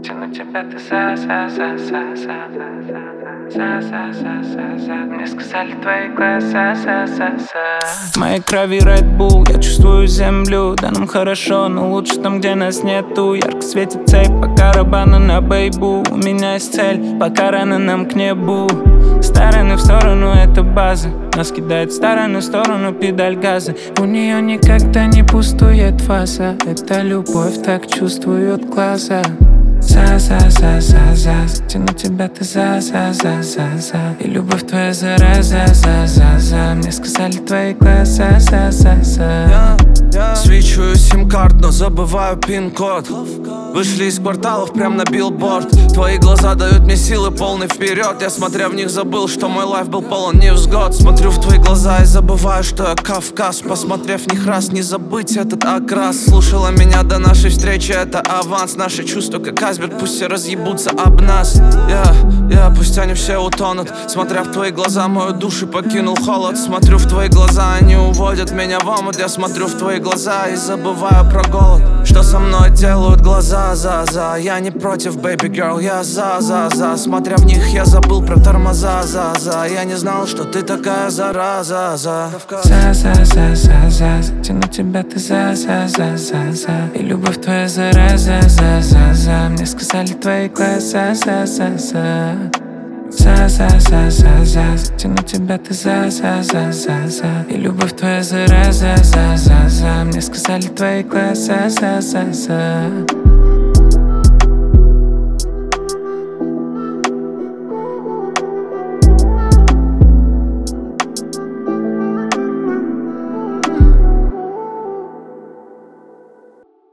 тяну тебя, ты за. Мне сказали твои глаза, В моей крови Red Bull, я чувствую землю. Да нам хорошо, но лучше там, где нас нету. Ярко светит цепь, по карабану на бейбу. У меня есть цель, пока рано нам к небу. Стороны в сторону, это база. Нас кидает в сторону педаль газа. У нее никогда не пустует фаза. Это любовь, так чувствуют глаза. За, тяну тебя, ты за. И любовь твоя зараза, за. Мне сказали твои глаза, Свечу сим-карт, но забываю пин-код. Вышли из кварталов прям на билборд. Твои глаза дают мне силы полный вперед. Я, смотря в них, забыл, что мой лайф был полон невзгод. Смотрю в твои глаза и забываю, что я Кавказ. Посмотрев в них раз, не забыть этот окрас. Слушала меня до нашей встречи, это аванс. Наши чувства как айсберг, пусть все разъебутся об нас. Пусть они все утонут. Смотря в твои глаза, мою душу покинул холод. Смотрю в твои глаза, они уводят меня в омут. Я смотрю в твои глаза и забываю про голод. Что со мной делают глаза, за. Я не против, baby girl, я за. Смотря в них, я забыл про тормоза, за. Я не знал, что ты такая зараза, за. Тяну тебя, ты за. И любовь твоя зараза, за. Мне сказали твои глаза, за. Тяну тебя, ты за. И любовь твоя зараза, за. Мне сказали твои глаза, за.